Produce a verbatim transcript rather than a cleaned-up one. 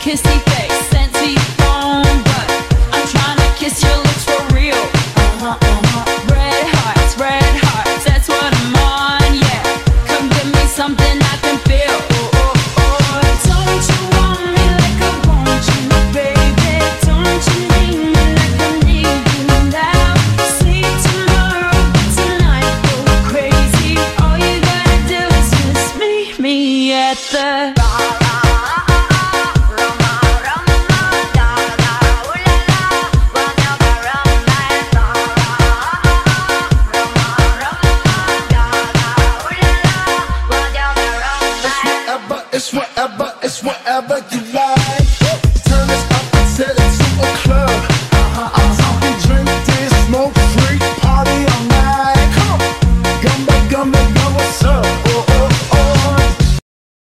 kissy face, sensey phone, but I'm trying to kiss your lips for real. Uh-huh, uh-huh. Red hearts, red hearts, that's what I'm on, yeah. Come give me something I can feel. Oh, oh, oh. Don't you want me like I want you, baby? Don't you need me like I need you now? Sleep tomorrow, but tonight go crazy. All you gotta do is just meet me at the It's whatever, it's whatever you like.